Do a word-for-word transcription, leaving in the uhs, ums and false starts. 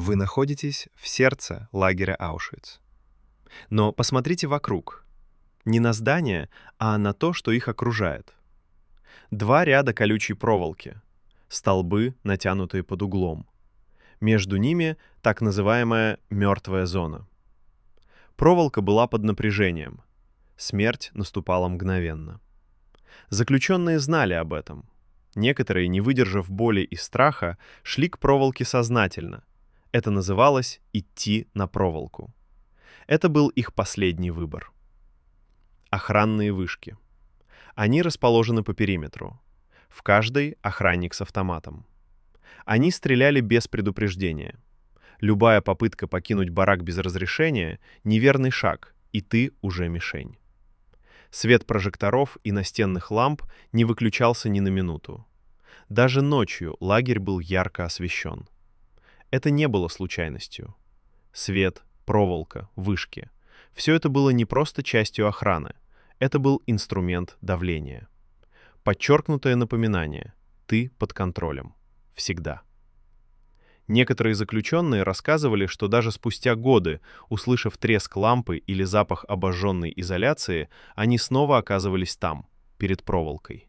Вы находитесь в сердце лагеря Аушвиц. Но посмотрите вокруг. Не на здания, а на то, что их окружает. Два ряда колючей проволоки, столбы, натянутые под углом. Между ними так называемая мертвая зона. Проволока была под напряжением. Смерть наступала мгновенно. Заключенные знали об этом. Некоторые, не выдержав боли и страха, шли к проволоке сознательно. Это называлось «идти на проволоку». Это был их последний выбор. Охранные вышки. Они расположены по периметру. В каждой охранник с автоматом. Они стреляли без предупреждения. Любая попытка покинуть барак без разрешения — неверный шаг, и ты уже мишень. Свет прожекторов и настенных ламп не выключался ни на минуту. Даже ночью лагерь был ярко освещен. Это не было случайностью. Свет, проволока, вышки — все это было не просто частью охраны. Это был инструмент давления. Подчеркнутое напоминание: ты под контролем. Всегда. Некоторые заключенные рассказывали, что даже спустя годы, услышав треск лампы или запах обожженной изоляции, они снова оказывались там, перед проволокой.